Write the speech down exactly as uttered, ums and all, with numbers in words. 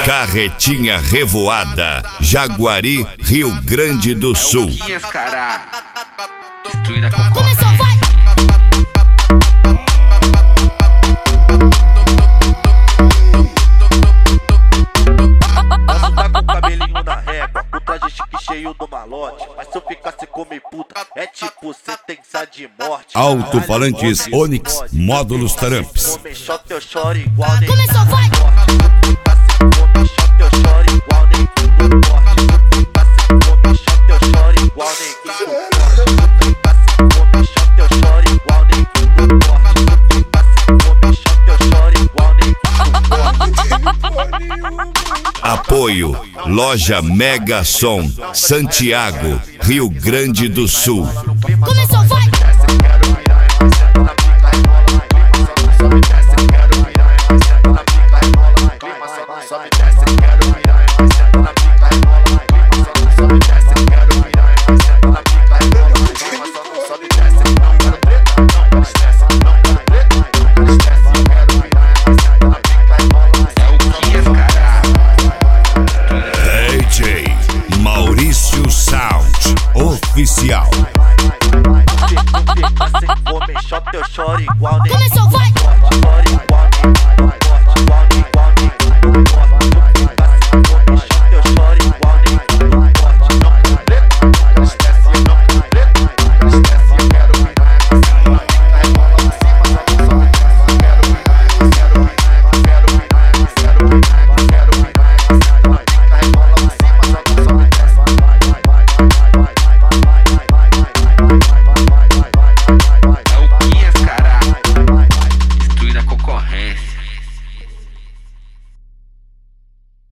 Carretinha Revoada, Jaguari, Rio Grande do Sul. Começou, vai! Posso tá com o cabelinho na régua, o traje chique cheio do malote. Mas se eu ficasse comer puta, é tipo sentença de morte. Alto-falantes Onix, módulos Taramps. Começou, eu choro igual nem. Começou, vai! Apoio Loja Mega Som, Santiago, Rio Grande do Sul. Começou, vai! Maurício Sound Oficial. Começou, vai!